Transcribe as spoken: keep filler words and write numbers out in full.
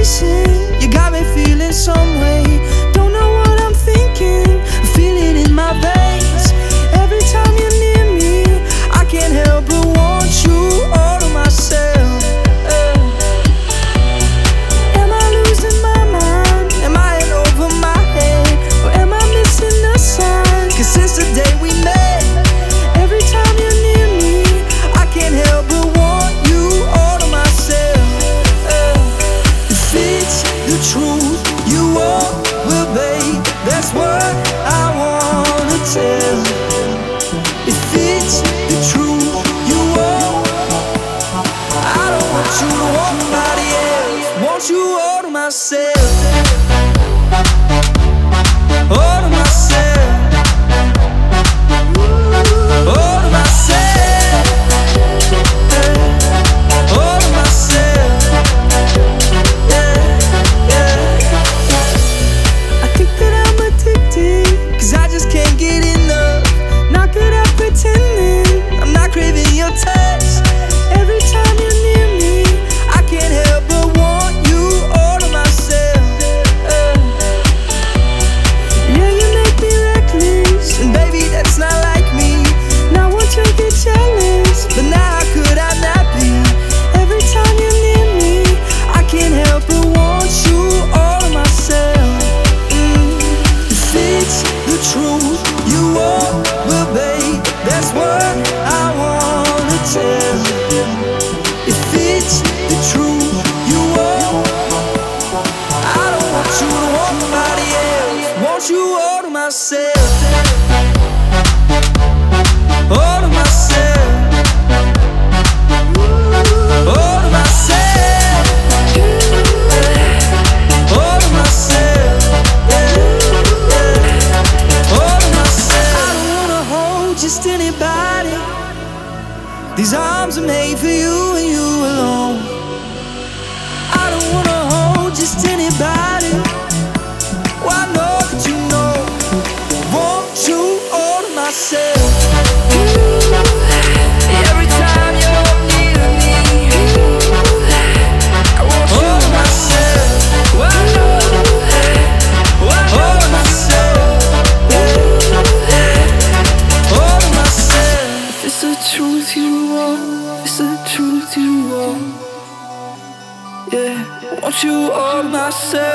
missing. You got me feeling some way. Don't know what I'm thinking, I feel it in my veins. Every time you're near me, I can't help but want you all to myself. uh. Am I losing my mind? Am I in over my head? Or am I missing the sign? Cause since the day we met, every time you're near me, I can't help but want you all to myself. uh. If it's the truth you want, well babe, that's what I wanna tell. If it's the truth you want, I don't want you to want nobody else. Want you all to myself. All to myself. All to myself. All to myself. Yeah, yeah. I think that I'm addicted, cause I just can't get enough. Not good at pretending, I'm not craving your touch. Every time you're near me, I can't help but want you all to myself. uh. Yeah, you make me reckless, and baby, that's not like me. Now won't you get jealous, but now how could I not be? Every time you're near me, I can't help but want you all to myself. mm. If it's the truth you want, well babe, that's what I wanna tell. If it's the truth you want, I don't want you to want nobody else. Want you all to myself. All to myself. All to myself. All to myself. Yeah, yeah. All to myself. I don't wanna hold just anybody. These arms are made for you and you alone. I don't wanna hold just anybody. Well, I know that you know. Want you all to myself. Every time you're near me, I want you all to myself. Well, I know. Well, I know. All to myself. Yeah. All to myself. If it's the truth you want, it's the truth you want. Yeah, want you all to myself.